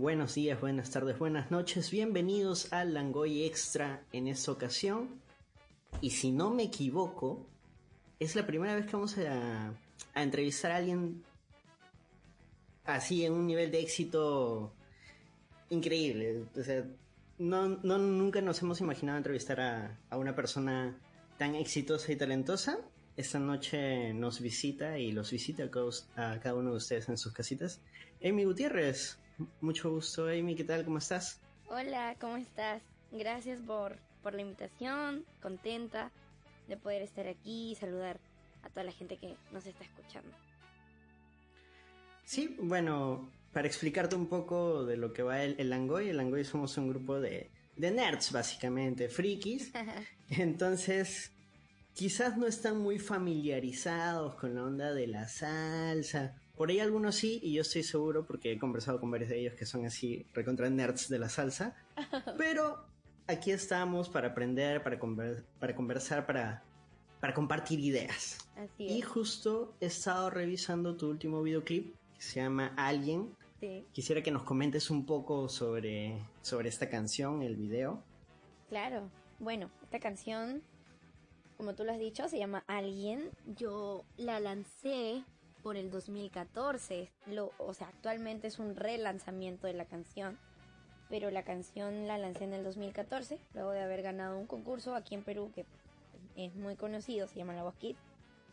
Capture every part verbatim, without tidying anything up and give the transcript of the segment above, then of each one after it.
Buenos días, buenas tardes, buenas noches. Bienvenidos al Langoy Extra en esta ocasión. Y si no me equivoco, es la primera vez que vamos a, a entrevistar a alguien así en un nivel de éxito increíble. O sea, no, no nunca nos hemos imaginado entrevistar a, a una persona tan exitosa y talentosa. Esta noche nos visita y los visita a cada, a cada uno de ustedes en sus casitas Amy Gutiérrez. Mucho gusto, Amy, ¿qué tal? ¿Cómo estás? Hola, ¿cómo estás? Gracias por, por la invitación, contenta de poder estar aquí y saludar a toda la gente que nos está escuchando. Sí, bueno, para explicarte un poco de lo que va el, el Langoy, el Langoy somos un grupo de, de nerds, básicamente, frikis. Entonces, quizás no están muy familiarizados con la onda de la salsa. Por ahí algunos sí, y yo estoy seguro porque he conversado con varios de ellos que son así recontra nerds de la salsa. Pero aquí estamos para aprender, para, conver- para conversar, para, para compartir ideas. Así Y es. justo he estado revisando tu último videoclip que se llama Alguien. Sí, Quisiera que nos comentes un poco sobre, sobre esta canción, el video. claro. Bueno, esta canción, como tú lo has dicho, se llama Alguien. Yo la lancé por el dos mil catorce. Lo, o sea, actualmente es un relanzamiento de la canción. Pero la canción la lancé en el dos mil catorce, luego de haber ganado un concurso aquí en Perú que es muy conocido, se llama La Voz Kids.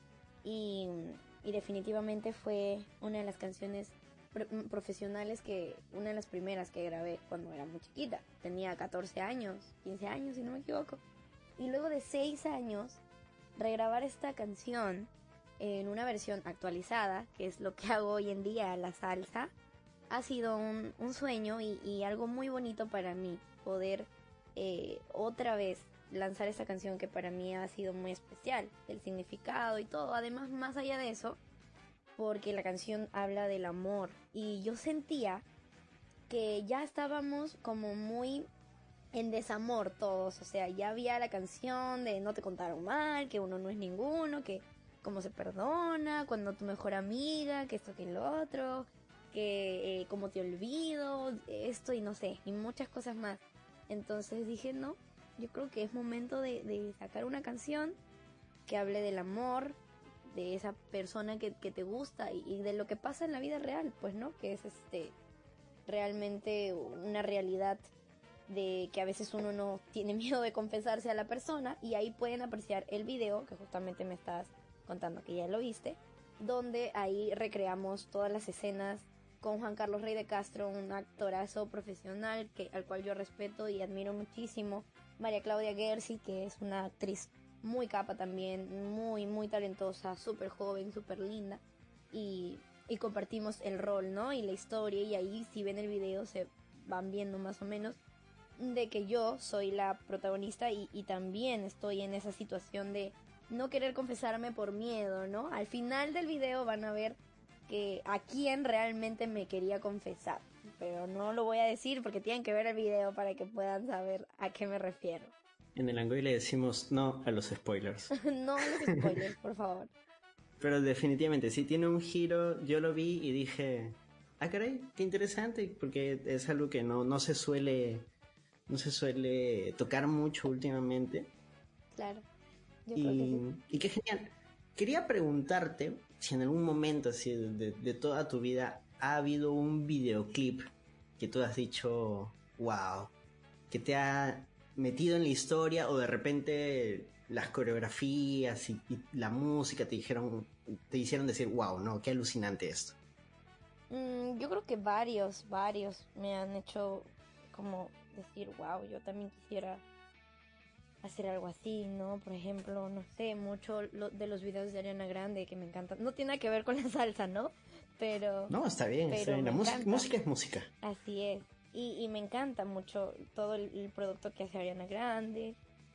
Y, y definitivamente fue una de las canciones pro- profesionales que, una de las primeras que grabé cuando era muy chiquita. Tenía catorce años, quince años si no me equivoco. Y luego de seis años, regrabar esta canción en una versión actualizada, que es lo que hago hoy en día, la salsa, ha sido un, un sueño y, y algo muy bonito para mí, poder eh, otra vez lanzar esta canción que para mí ha sido muy especial, el significado y todo. Además, más allá de eso, porque la canción habla del amor y yo sentía que ya estábamos como muy en desamor todos, o sea, ya había la canción de no te contaron mal, que uno no es ninguno, que cómo se perdona, cuando tu mejor amiga, que esto que lo otro, que eh, cómo te olvido, esto y no sé, y muchas cosas más. Entonces dije, no, yo creo que es momento de, de sacar una canción que hable del amor, de esa persona que, que te gusta y, y de lo que pasa en la vida real, pues, ¿no? Que es este realmente una realidad de que a veces uno no tiene miedo de confesarse a la persona, y ahí pueden apreciar el video que justamente me estás contando que ya lo viste, donde ahí recreamos todas las escenas con Juan Carlos Rey de Castro, un actorazo profesional que, al cual yo respeto y admiro muchísimo, María Claudia Gersi, que es una actriz muy capa también, muy muy talentosa, súper joven, súper linda, y, y compartimos el rol, ¿no? Y la historia, y ahí si ven el video se van viendo más o menos de que yo soy la protagonista y, y también estoy en esa situación de no querer confesarme por miedo, ¿no? Al final del video van a ver que a quién realmente me quería confesar, pero no lo voy a decir porque tienen que ver el video para que puedan saber a qué me refiero. En el Langoy le decimos no a los spoilers. No a los spoilers, por favor. Pero definitivamente, sí tiene un giro. Yo lo vi y dije, ah, caray, qué interesante, porque es algo que no, no se suele, no se suele tocar mucho últimamente. Claro, yo creo que Y, sí. y qué genial. Quería preguntarte si en algún momento así de, de, de toda tu vida ha habido un videoclip que tú has dicho, wow, que te ha metido en la historia, o de repente las coreografías y, y la música te dijeron, te hicieron decir, wow, no, qué alucinante esto. Mm, yo creo que varios, varios me han hecho como decir, wow, yo también quisiera hacer algo así, ¿no? Por ejemplo, no sé, mucho lo, de los videos de Ariana Grande que me encantan. No tiene que ver con la salsa, ¿no? Pero, No, está bien, está pero bien. me La música, encanta. música es música. Así es. Y, y me encanta mucho todo el, el producto que hace Ariana Grande.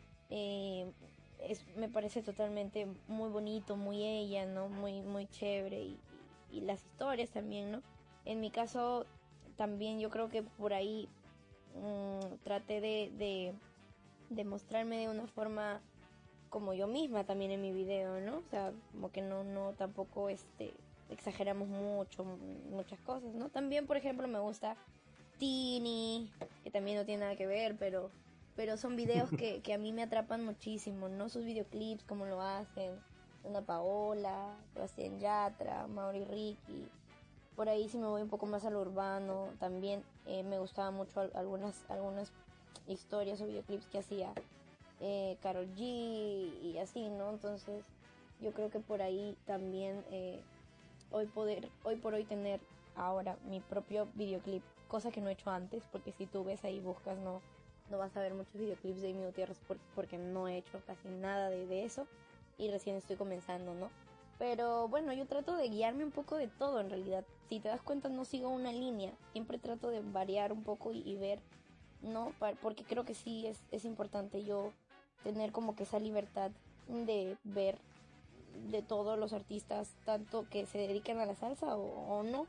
Eh, es, me parece totalmente muy bonito, muy ella, ¿no? Muy, muy chévere. Y, y, y las historias también, ¿no? En mi caso, también yo creo que por ahí mmm, traté de, de demostrarme de una forma como yo misma también en mi video, ¿no? O sea, como que no, no tampoco este exageramos mucho, muchas cosas, ¿no? También, por ejemplo, me gusta Tini, que también no tiene nada que ver, pero, pero son videos que, que a mí me atrapan muchísimo, ¿no? Sus videoclips, como lo hacen, Ana Paola, Sebastián Yatra, Mauri Ricky. Por ahí si me voy un poco más a lo urbano, también eh, me gustaban mucho algunas, algunas historias o videoclips que hacía eh, Karol G y así, ¿no? Entonces yo creo que por ahí también eh, hoy poder, hoy por hoy tener ahora mi propio videoclip, cosa que no he hecho antes, porque si tú ves ahí buscas no, no vas a ver muchos videoclips de Amy Gutiérrez por, porque no he hecho casi nada de, de eso y recién estoy comenzando, ¿no? Pero bueno, yo trato de guiarme un poco de todo en realidad. Si te das cuenta no sigo una línea, siempre trato de variar un poco y, y ver, ¿no? Porque creo que sí es, es importante yo tener como que esa libertad de ver de todos los artistas, tanto que se dedican a la salsa o, o no.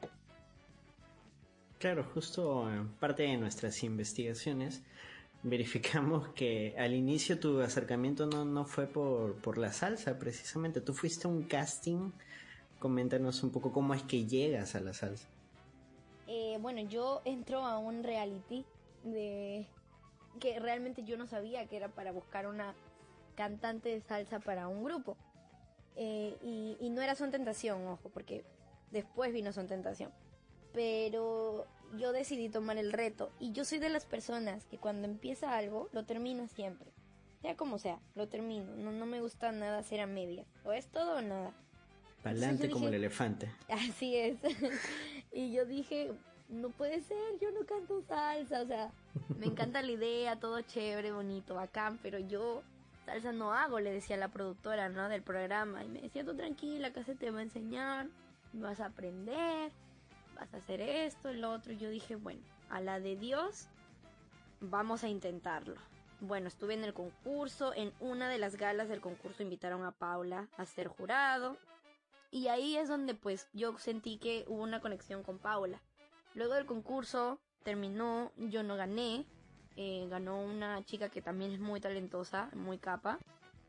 Claro, justo en parte de nuestras investigaciones verificamos que al inicio tu acercamiento no, no fue por, por la salsa, precisamente. Tú fuiste a un casting. Coméntanos un poco cómo es que llegas a la salsa. Eh, bueno, yo entro a un reality de que realmente yo no sabía que era para buscar una cantante de salsa para un grupo. Eh, y, y no era Son Tentación, ojo, porque después vino Son Tentación. Pero yo decidí tomar el reto y yo soy de las personas que cuando empieza algo lo termino siempre, sea como sea, lo termino. No, no me gusta nada hacer a medias, o es todo o nada. Pa'lante como el elefante. Así es. Y yo dije, no puede ser, yo no canto salsa, o sea, me encanta la idea, todo chévere, bonito, bacán, pero yo salsa no hago, le decía a la productora, ¿no? Del programa, y me decía, tú tranquila, acá se te va a enseñar, vas a aprender, vas a hacer esto, lo otro. Y yo dije, bueno, a la de Dios, vamos a intentarlo. Bueno, estuve en el concurso, en una de las galas del concurso invitaron a Paula a ser jurado. Y ahí es donde pues yo sentí que hubo una conexión con Paula. Luego del concurso terminó, yo no gané. Eh, ganó una chica que también es muy talentosa, muy capa.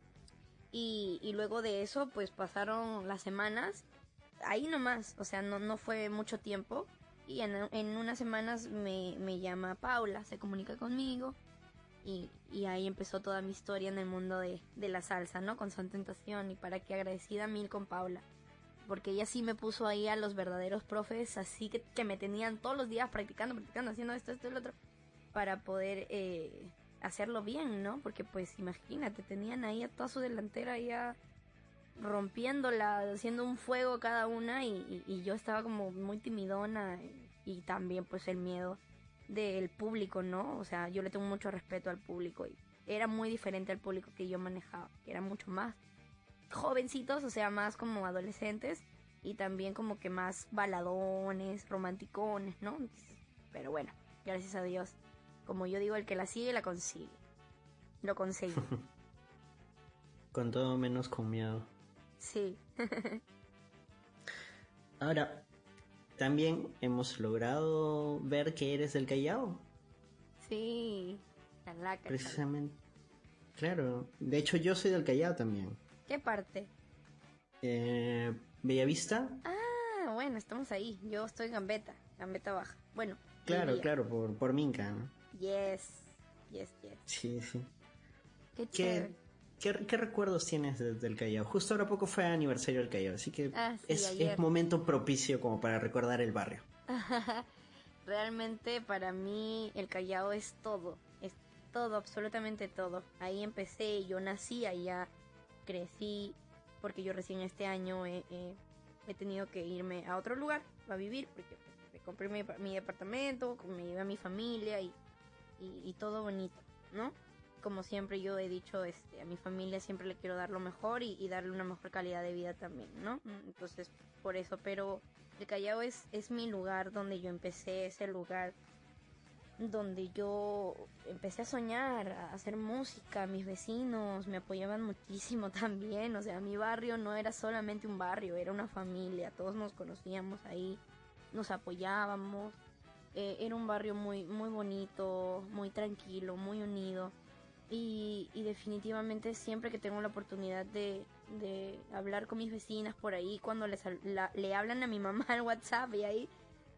Y, y luego de eso pues pasaron las semanas. Ahí nomás, o sea, no, no fue mucho tiempo. Y en, en unas semanas me, me llama Paula, se comunica conmigo. Y, y ahí empezó toda mi historia en el mundo de, de la salsa, ¿no? Con Son Tentación. Y para que agradecida mil con Paula. Porque ella sí me puso ahí a los verdaderos profes, así que, que me tenían todos los días practicando, practicando, haciendo esto, esto y lo otro, para poder eh, hacerlo bien, ¿no? Porque pues imagínate, tenían ahí a toda su delantera ya rompiéndola, haciendo un fuego cada una y, y, y yo estaba como muy timidona y, y también pues el miedo del público, ¿no? O sea, yo le tengo mucho respeto al público y era muy diferente al público que yo manejaba, que era mucho más jovencitos, o sea, más como adolescentes y también como que más baladones, romanticones, ¿no? Pero bueno, gracias a Dios, como yo digo, el que la sigue, la consigue. Lo conseguí. Con todo menos con miedo. Sí. Ahora, también hemos logrado ver que eres del Callao. Sí, Chalaca. Precisamente. Claro, de hecho yo soy del Callao también. ¿Qué parte? Eh, Bellavista. Ah, bueno, estamos ahí. Yo estoy en Gambetta, Gambetta Baja. Bueno. Claro, diría. claro, por, por Minca, ¿no? Yes, yes, yes. Sí, sí. Qué ¿Qué, chévere. ¿qué, qué recuerdos tienes desde el Callao? Justo ahora poco fue aniversario del Callao, así que Ah, sí, es, ayer. es momento propicio como para recordar el barrio. Realmente para mí el Callao es todo, es todo, absolutamente todo. Ahí empecé, yo nací allá, crecí, porque yo recién este año he, he, he tenido que irme a otro lugar a vivir, porque pues, me compré mi, mi departamento, me llevé a mi familia y, y, y todo bonito, ¿no? Como siempre yo he dicho, este, a mi familia siempre le quiero dar lo mejor y, y darle una mejor calidad de vida también, ¿no? Entonces, por eso, pero el Callao es, es mi lugar donde yo empecé, es el lugar donde yo empecé a soñar, a hacer música, mis vecinos me apoyaban muchísimo también, o sea, mi barrio no era solamente un barrio, era una familia, todos nos conocíamos ahí, nos apoyábamos, eh, era un barrio muy, muy bonito, muy tranquilo, muy unido. Y, y definitivamente siempre que tengo la oportunidad de, de hablar con mis vecinas por ahí, cuando les, la, le hablan a mi mamá al WhatsApp y ahí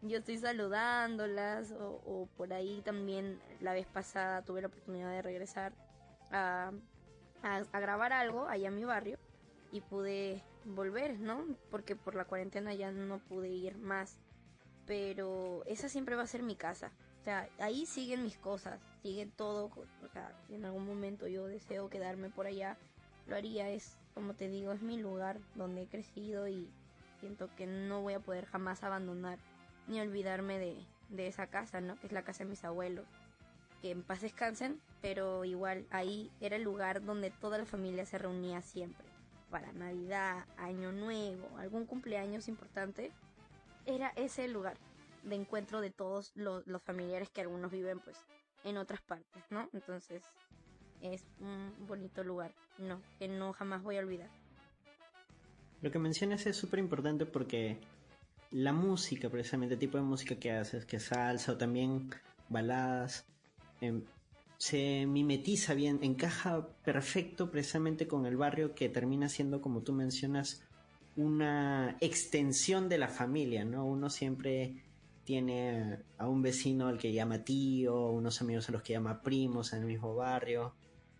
yo estoy saludándolas, o, o por ahí también la vez pasada tuve la oportunidad de regresar a, a, a grabar algo allá en mi barrio y pude volver, ¿no? Porque por la cuarentena ya no pude ir más, pero esa siempre va a ser mi casa. O sea, ahí siguen mis cosas, sigue todo. O sea, si en algún momento yo deseo quedarme por allá, lo haría. Es, como te digo, es mi lugar donde he crecido y siento que no voy a poder jamás abandonar ni olvidarme de, de esa casa, ¿no? Que es la casa de mis abuelos. Que en paz descansen, pero igual ahí era el lugar donde toda la familia se reunía siempre. Para Navidad, Año Nuevo, algún cumpleaños importante, era ese el lugar de encuentro de todos los, los familiares, que algunos viven pues en otras partes, ¿no? Entonces es un bonito lugar, no, que no jamás voy a olvidar. Lo que mencionas es súper importante porque la música, precisamente el tipo de música que haces, que salsa o también baladas, eh, se mimetiza bien, encaja perfecto precisamente con el barrio, que termina siendo, como tú mencionas, una extensión de la familia, ¿no? Uno siempre tiene a un vecino al que llama tío, unos amigos a los que llama primos en el mismo barrio.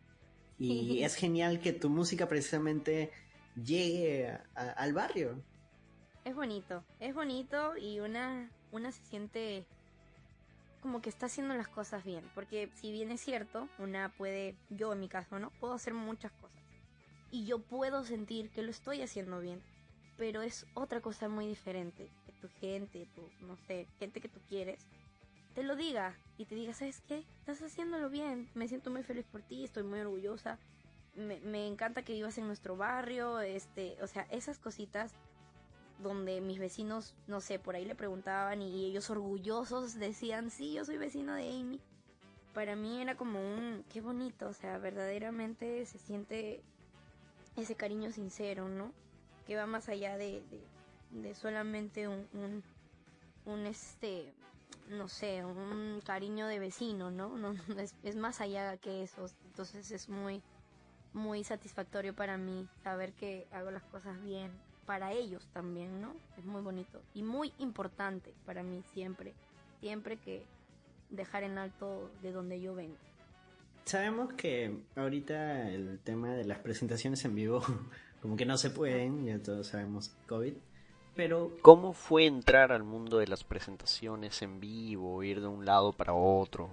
Y es genial que tu música precisamente llegue a, a, al barrio. Es bonito, es bonito y una, una se siente como que está haciendo las cosas bien. Porque si bien es cierto, una puede, yo en mi caso, ¿no? Puedo hacer muchas cosas. Y yo puedo sentir que lo estoy haciendo bien. Pero es otra cosa muy diferente. Que tu gente, tu, no sé, gente que tú quieres, te lo diga y te diga, ¿sabes qué? Estás haciéndolo bien, me siento muy feliz por ti, estoy muy orgullosa, me, me encanta que vivas en nuestro barrio, este, o sea, esas cositas donde mis vecinos, no sé, por ahí le preguntaban y ellos orgullosos decían, sí, yo soy vecino de Amy. Para mí era como un, qué bonito, o sea, verdaderamente se siente ese cariño sincero, ¿no? Que va más allá de, de, de solamente un, un, un este... no sé, un cariño de vecino, ¿no? no, no es, es más allá que eso. Entonces es muy, muy satisfactorio para mí saber que hago las cosas bien para ellos también, ¿no? Es muy bonito y muy importante para mí siempre, siempre que dejar en alto de donde yo vengo. Sabemos que ahorita el tema de las presentaciones en vivo como que no se pueden, ya todos sabemos COVID. Pero ¿cómo fue entrar al mundo de las presentaciones en vivo, ir de un lado para otro?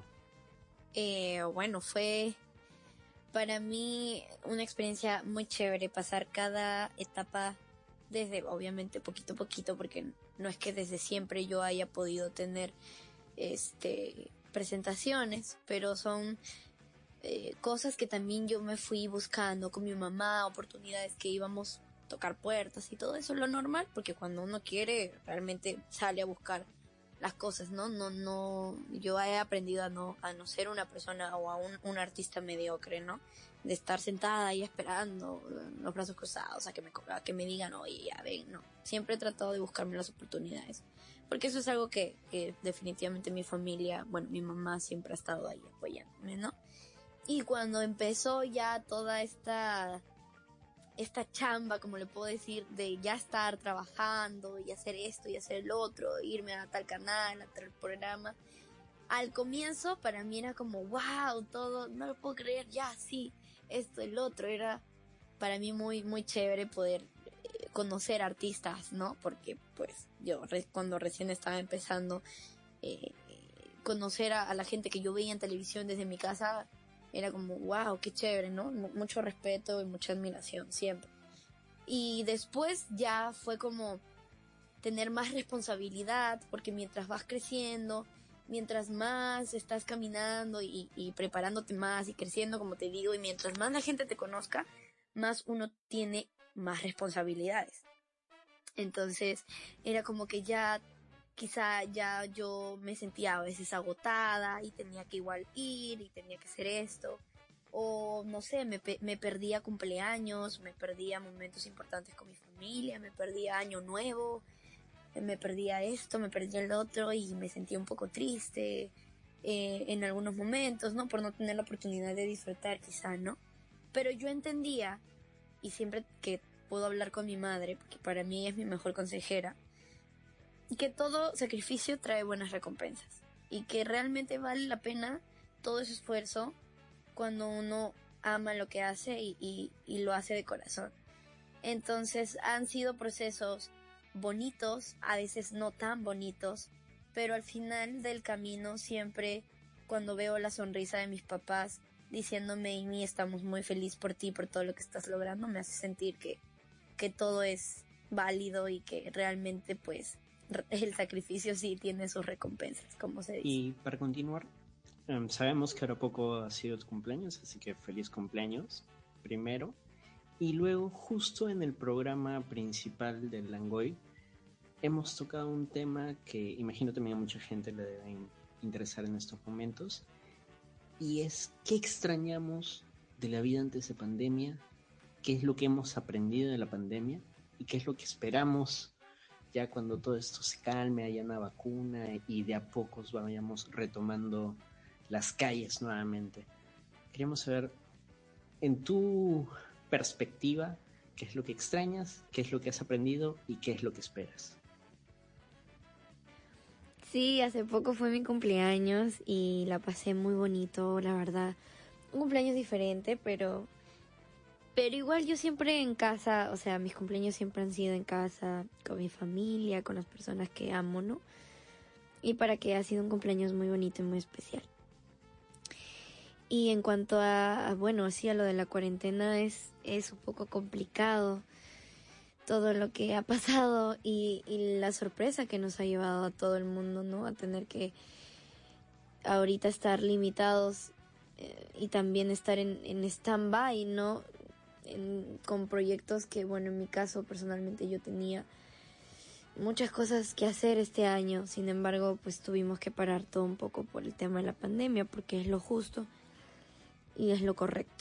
Eh, bueno, fue para mí una experiencia muy chévere pasar cada etapa desde, obviamente, poquito a poquito, porque no es que desde siempre yo haya podido tener este presentaciones, pero son eh, cosas que también yo me fui buscando con mi mamá, oportunidades que íbamos a tocar puertas y todo eso, lo normal, porque cuando uno quiere realmente sale a buscar las cosas, ¿no? No, no, yo he aprendido a no, a no ser una persona o a un, un artista mediocre, ¿no? De estar sentada ahí esperando, los brazos cruzados, a que me, a que me digan, oye, ya ven, no. Siempre he tratado de buscarme las oportunidades, porque eso es algo que, que definitivamente mi familia, bueno, mi mamá siempre ha estado ahí apoyándome, ¿no? Y cuando empezó ya toda esta esta chamba, como le puedo decir, de ya estar trabajando y hacer esto y hacer el otro, irme a tal canal, a tal programa, al comienzo para mí era como wow, todo, no lo puedo creer, ya sí, esto, el otro, era para mí muy muy chévere poder eh, conocer artistas, ¿no? Porque pues yo re- cuando recién estaba empezando eh, conocer a, a la gente que yo veía en televisión desde mi casa era como wow, qué chévere, ¿no? M- mucho respeto y mucha admiración siempre. Y después ya fue como tener más responsabilidad, porque mientras vas creciendo, mientras más estás caminando y, y preparándote más y creciendo, como te digo, y mientras más la gente te conozca, más uno tiene más responsabilidades. Entonces era como que ya quizá ya yo me sentía a veces agotada y tenía que igual ir y tenía que hacer esto. O no sé, me, pe- me perdía cumpleaños, me perdía momentos importantes con mi familia, me perdía año nuevo, eh, me perdía esto, me perdía el otro y me sentía un poco triste eh, en algunos momentos, ¿no? Por no tener la oportunidad de disfrutar quizá, ¿no? Pero yo entendía, y siempre que puedo hablar con mi madre, porque para mí es mi mejor consejera, que todo sacrificio trae buenas recompensas y que realmente vale la pena todo ese esfuerzo cuando uno ama lo que hace y, y, y lo hace de corazón. Entonces han sido procesos bonitos, a veces no tan bonitos, pero al final del camino siempre cuando veo la sonrisa de mis papás diciéndome, Amy, estamos muy feliz por ti, por todo lo que estás logrando, me hace sentir que, que todo es válido y que realmente pues el sacrificio sí tiene sus recompensas, como se dice. Y para continuar, um, sabemos que ahora poco ha sido tu cumpleaños, así que feliz cumpleaños primero. Y luego, justo en el programa principal del Langoy, hemos tocado un tema que imagino también a mucha gente le debe interesar en estos momentos, y es qué extrañamos de la vida antes de pandemia, qué es lo que hemos aprendido de la pandemia y qué es lo que esperamos ya cuando todo esto se calme, haya una vacuna y de a pocos vayamos retomando las calles nuevamente. Queríamos saber, en tu perspectiva, qué es lo que extrañas, qué es lo que has aprendido y qué es lo que esperas. Sí, hace poco fue mi cumpleaños y la pasé muy bonito, la verdad. Un cumpleaños diferente, pero pero igual yo siempre en casa, o sea, mis cumpleaños siempre han sido en casa, con mi familia, con las personas que amo, ¿no? Y para que ha sido un cumpleaños muy bonito y muy especial. Y en cuanto a, a bueno, así a lo de la cuarentena es, es un poco complicado todo lo que ha pasado y, y la sorpresa que nos ha llevado a todo el mundo, ¿no? A tener que ahorita estar limitados eh, y también estar en, en stand-by, ¿no? En, con proyectos que, bueno, en mi caso personalmente yo tenía muchas cosas que hacer este año. Sin embargo, pues tuvimos que parar todo un poco por el tema de la pandemia, porque es lo justo y es lo correcto.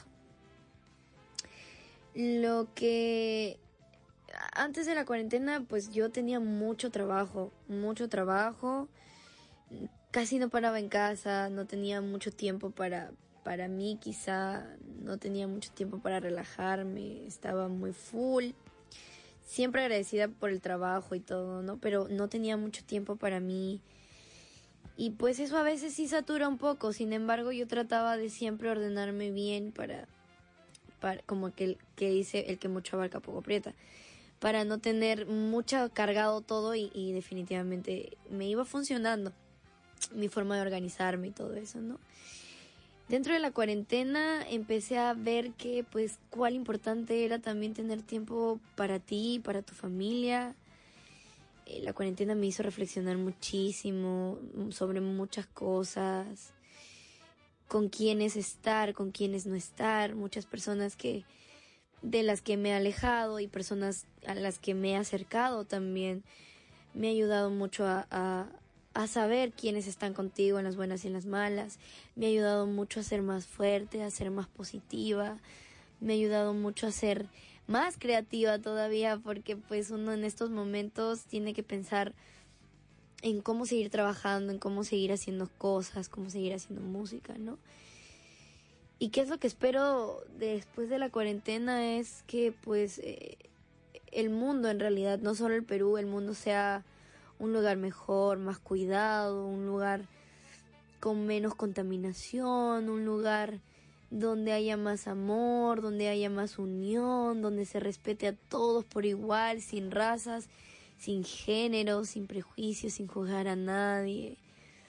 Lo que antes de la cuarentena, pues yo tenía mucho trabajo, mucho trabajo, casi no paraba en casa, no tenía mucho tiempo para, para mí, quizá no tenía mucho tiempo para relajarme, estaba muy full, siempre agradecida por el trabajo y todo, ¿no? Pero no tenía mucho tiempo para mí y pues eso a veces sí satura un poco. Sin embargo, yo trataba de siempre ordenarme bien para, para como que, que dice el que mucho abarca poco aprieta, para no tener mucho cargado todo y, y definitivamente me iba funcionando mi forma de organizarme y todo eso, ¿no? Dentro de la cuarentena empecé a ver que pues cuál importante era también tener tiempo para ti, para tu familia. Eh, la cuarentena me hizo reflexionar muchísimo sobre muchas cosas, con quiénes estar, con quiénes no estar, muchas personas que de las que me he alejado y personas a las que me he acercado también. Me ha ayudado mucho a, a, a saber quiénes están contigo en las buenas y en las malas. Me ha ayudado mucho a ser más fuerte, a ser más positiva. Me ha ayudado mucho a ser más creativa todavía, porque pues uno en estos momentos tiene que pensar en cómo seguir trabajando, en cómo seguir haciendo cosas, cómo seguir haciendo música, ¿no? ¿Y qué es lo que espero después de la cuarentena? Es que pues eh, el mundo en realidad, no solo el Perú, el mundo sea un lugar mejor, más cuidado, un lugar con menos contaminación, un lugar donde haya más amor, donde haya más unión, donde se respete a todos por igual, sin razas, sin género, sin prejuicios, sin juzgar a nadie.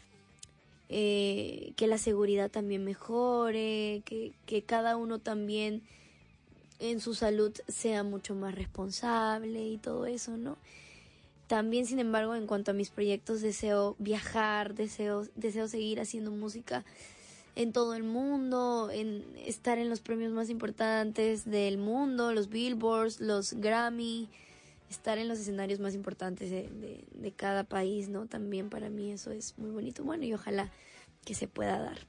Eh, que la seguridad también mejore, que, que cada uno también en su salud sea mucho más responsable y todo eso, ¿no? También, sin embargo, en cuanto a mis proyectos, deseo viajar, deseo, deseo seguir haciendo música en todo el mundo, en estar en los premios más importantes del mundo, los Billboards, los Grammy, estar en los escenarios más importantes de, de, de cada país, ¿no? También para mí eso es muy bonito. Bueno, y ojalá que se pueda dar.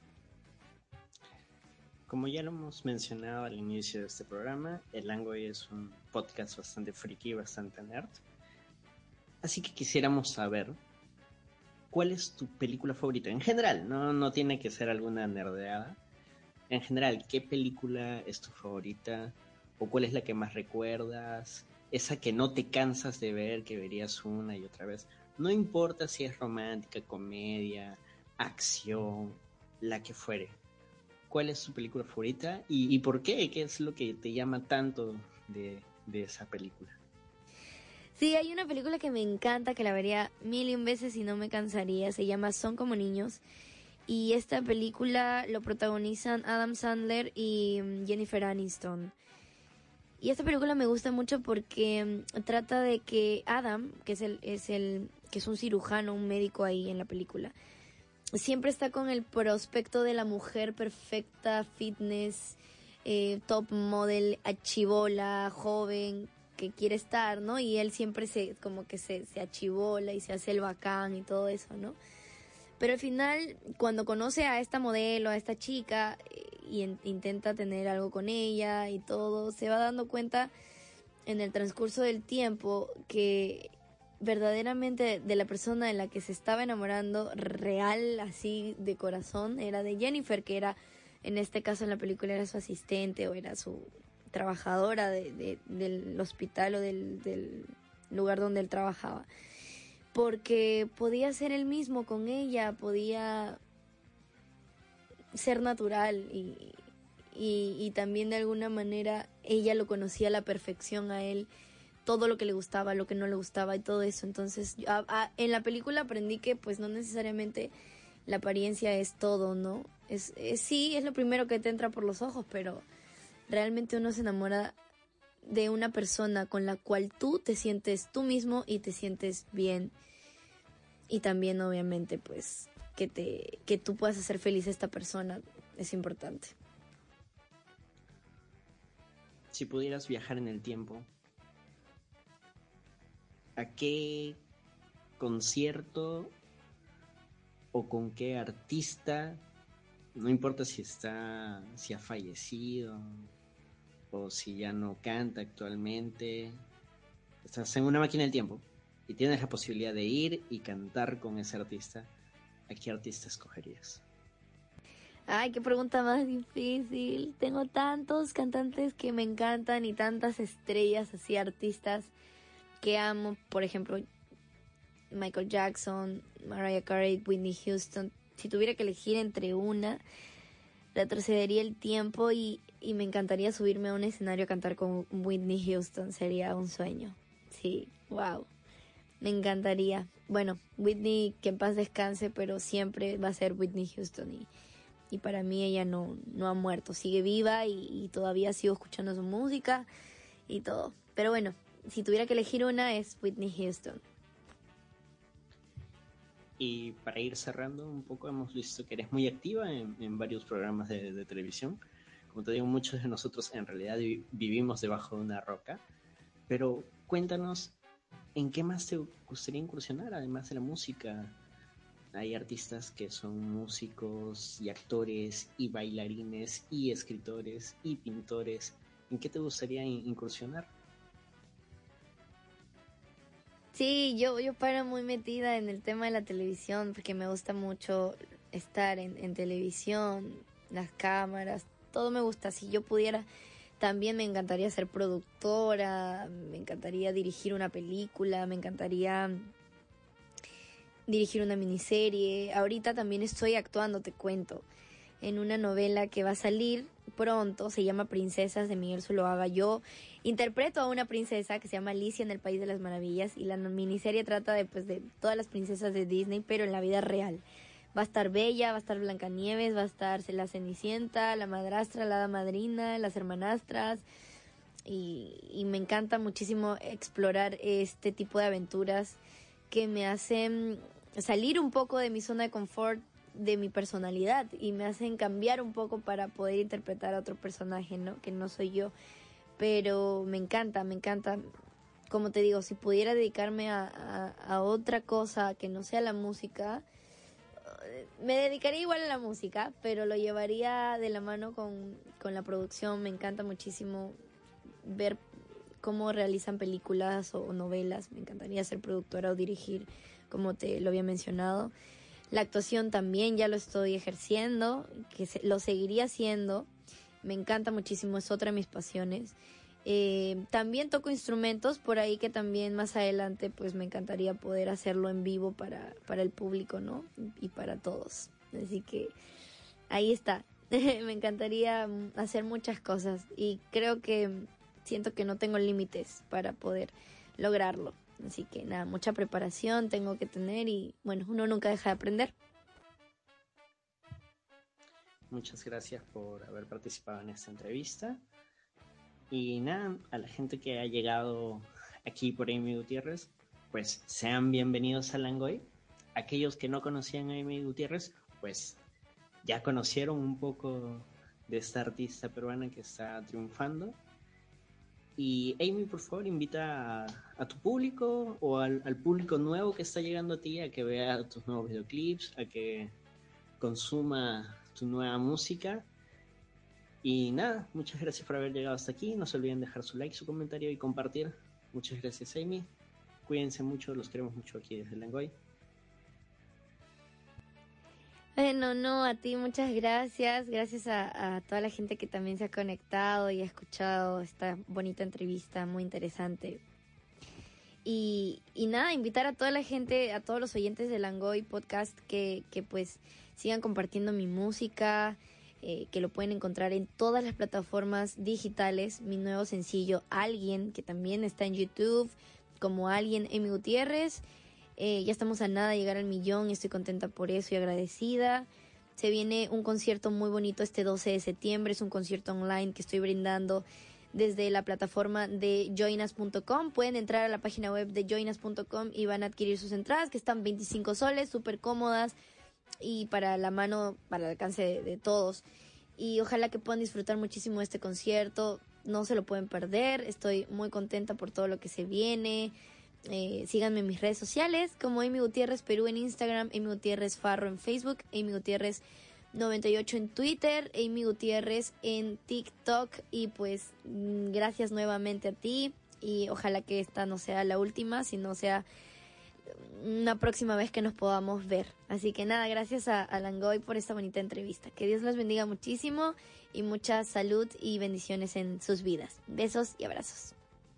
Como ya lo hemos mencionado al inicio de este programa, el Langoy es un podcast bastante friki, bastante nerd. Así que quisiéramos saber, ¿cuál es tu película favorita? En general, no, no tiene que ser alguna nerdeada. En general, ¿qué película es tu favorita? ¿O cuál es la que más recuerdas? Esa que no te cansas de ver, que verías una y otra vez. No importa si es romántica, comedia, acción, la que fuere. ¿Cuál es su película favorita y, y por qué? ¿Qué es lo que te llama tanto de, de esa película? Sí, hay una película que me encanta, que la vería mil y un veces y no me cansaría. Se llama Son como niños. Y esta película lo protagonizan Adam Sandler y mm, Jennifer Aniston. Y esta película me gusta mucho porque mm, trata de que Adam, que es el, es el, que es un cirujano, un médico ahí en la película, siempre está con el prospecto de la mujer perfecta, fitness, eh, top model, achivola, joven, que quiere estar, ¿no? Y él siempre se, como que se, se achivola y se hace el bacán y todo eso, ¿no? Pero al final, cuando conoce a esta modelo, a esta chica, eh, y en, intenta tener algo con ella y todo, se va dando cuenta en el transcurso del tiempo que verdaderamente de la persona de la que se estaba enamorando real, así de corazón, era de Jennifer, que era, en este caso en la película, era su asistente o era su trabajadora de, de, del hospital o del, del lugar donde él trabajaba. Porque podía ser el mismo con ella, podía ser natural y, y, y también de alguna manera ella lo conocía a la perfección a él, todo lo que le gustaba, lo que no le gustaba y todo eso. Entonces a, a, en la película aprendí que pues no necesariamente la apariencia es todo, ¿no? Es, es sí, es lo primero que te entra por los ojos, pero realmente uno se enamora de una persona con la cual tú te sientes tú mismo y te sientes bien. Y también obviamente pues que te que tú puedas hacer feliz a esta persona es importante. Si pudieras viajar en el tiempo, ¿a qué concierto o con qué artista? No importa si está, si ha fallecido o si ya no canta actualmente. Estás en una máquina del tiempo y tienes la posibilidad de ir y cantar con ese artista. ¿A qué artista escogerías? Ay, qué pregunta más difícil. Tengo tantos cantantes que me encantan y tantas estrellas, así artistas que amo. Por ejemplo, Michael Jackson, Mariah Carey, Whitney Houston. Si tuviera que elegir entre una, retrocedería el tiempo y, y me encantaría subirme a un escenario a cantar con Whitney Houston. Sería un sueño. Sí, wow. Me encantaría. Bueno, Whitney, que en paz descanse, pero siempre va a ser Whitney Houston y... Y para mí ella no, no ha muerto, sigue viva y, y todavía sigo escuchando su música y todo. Pero bueno, si tuviera que elegir una es Whitney Houston. Y para ir cerrando un poco, hemos visto que eres muy activa en, en varios programas de, de televisión. Como te digo, muchos de nosotros en realidad vi- vivimos debajo de una roca. Pero cuéntanos, ¿en qué más te gustaría incursionar además de la música? Hay artistas que son músicos y actores y bailarines y escritores y pintores. ¿En qué te gustaría in- incursionar? Sí, yo, yo paro muy metida en el tema de la televisión porque me gusta mucho estar en, en televisión, las cámaras, todo me gusta. Si yo pudiera, también me encantaría ser productora, me encantaría dirigir una película, me encantaría dirigir una miniserie. Ahorita también estoy actuando, te cuento, en una novela que va a salir pronto, se llama Princesas de Miguel Zuloaga. Yo interpreto a una princesa que se llama Alicia en el País de las Maravillas y la miniserie trata de, pues, de todas las princesas de Disney, pero en la vida real. Va a estar Bella, va a estar Blancanieves, va a estar la Cenicienta, la madrastra, la hada madrina, las hermanastras. Y, y me encanta muchísimo explorar este tipo de aventuras que me hacen salir un poco de mi zona de confort, de mi personalidad, y me hacen cambiar un poco para poder interpretar a otro personaje, ¿no? Que no soy yo. Pero me encanta, me encanta. Como te digo, si pudiera dedicarme a, a, a otra cosa que no sea la música, me dedicaría igual a la música, pero lo llevaría de la mano con, con la producción. Me encanta muchísimo ver cómo realizan películas o novelas. Me encantaría ser productora o dirigir, como te lo había mencionado. La actuación también ya lo estoy ejerciendo, que se, lo seguiría haciendo. Me encanta muchísimo, es otra de mis pasiones. Eh, también toco instrumentos por ahí que también más adelante pues me encantaría poder hacerlo en vivo para, para el público, ¿no? Y para todos. Así que ahí está. Me encantaría mm, hacer muchas cosas y creo que mm, siento que no tengo límites para poder lograrlo. Así que nada, mucha preparación tengo que tener y bueno, uno nunca deja de aprender. Muchas gracias por haber participado en esta entrevista. Y nada, a la gente que ha llegado aquí por Amy Gutiérrez, pues sean bienvenidos a Langoy. Aquellos que no conocían a Amy Gutiérrez, pues ya conocieron un poco de esta artista peruana que está triunfando. Y Amy, por favor, invita a, a tu público o al, al público nuevo que está llegando a ti a que vea tus nuevos videoclips, a que consuma tu nueva música. Y nada, muchas gracias por haber llegado hasta aquí. No se olviden dejar su like, su comentario y compartir. Muchas gracias, Amy. Cuídense mucho, los queremos mucho aquí desde Langoy. Bueno, no, a ti muchas gracias. Gracias a, a toda la gente que también se ha conectado y ha escuchado esta bonita entrevista, muy interesante. Y, y nada, invitar a toda la gente, a todos los oyentes de Langoy Podcast que, que pues sigan compartiendo mi música, eh, que lo pueden encontrar en todas las plataformas digitales. Mi nuevo sencillo, Alguien, que también está en YouTube, como Alguien Amy Gutiérrez. Eh, ya estamos a nada de llegar al millón y estoy contenta por eso y agradecida. Se viene un concierto muy bonito este doce de septiembre, es un concierto online que estoy brindando desde la plataforma de joinas punto com. Pueden entrar a la página web de joinas punto com y van a adquirir sus entradas, que están veinticinco soles, súper cómodas y para la mano, para el alcance de, de todos. Y ojalá que puedan disfrutar muchísimo de este concierto, no se lo pueden perder. Estoy muy contenta por todo lo que se viene. Eh, síganme en mis redes sociales como Amy Gutiérrez Perú en Instagram, Amy Gutiérrez Farro en Facebook, Amy Gutiérrez noventa y ocho en Twitter, Amy Gutiérrez en TikTok. Y pues gracias nuevamente a ti y ojalá que esta no sea la última, sino sea una próxima vez que nos podamos ver. Así que nada, gracias a, a Langoy por esta bonita entrevista. Que Dios los bendiga muchísimo y mucha salud y bendiciones en sus vidas. Besos y abrazos.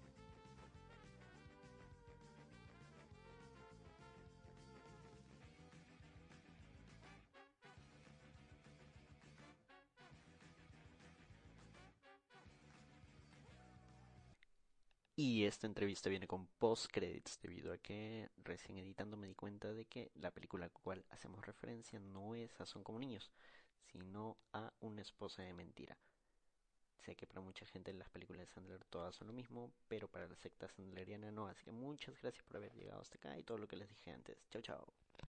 Y esta entrevista viene con post-credits debido a que recién editando me di cuenta de que la película a la cual hacemos referencia no es a Son como niños, sino a Una esposa de mentira. Sé que para mucha gente las películas de Sandler todas son lo mismo, pero para la secta sandleriana no, así que muchas gracias por haber llegado hasta acá y todo lo que les dije antes. Chao, chao.